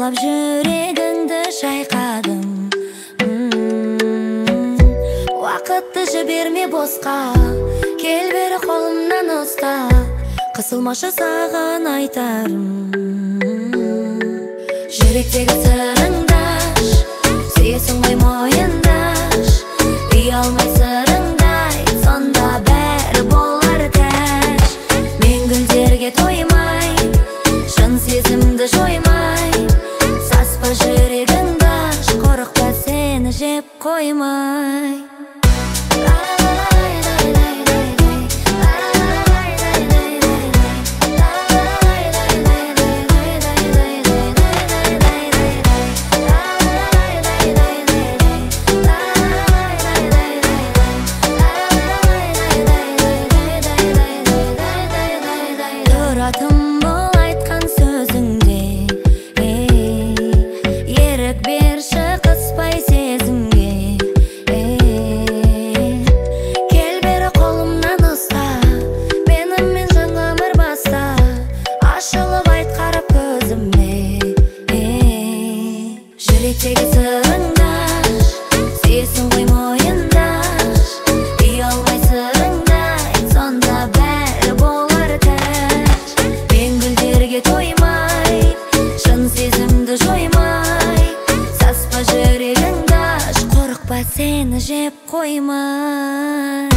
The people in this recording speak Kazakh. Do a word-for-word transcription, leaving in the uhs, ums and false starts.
Сыйлап жүрегіңді шайқадым. Уақытты жіберме босқа, кел бері қолымнан ұста. Қысылмашы саған айтарым. Жүректегі сырыңды аш, сүйесің ғой мойындаш. Ұялмай сырыңдай, сонда бәрі болар тәж. Мен гүлдерге тоймай, шын сезімді жоймай. Саспа жүрегіңді аш, қорықпа сені жеп қоймай. Тұратым бұл айтқан сөзіңде, ерік берші қыспай сезімге. Кел бері қолымнан ұста, менімен жаңа өмір баста. Ашылып айт қарап көзіме, жүректегі сырыңды аш, сүйесің ғой мойындаш. Ұялмай сырыңдай, сонда бәрі болар тәж. Мен гүлдерге тоймай, шын сезімді жоймай. Саспа жүрегіңді аш, қорықпа сені жеп қоймай.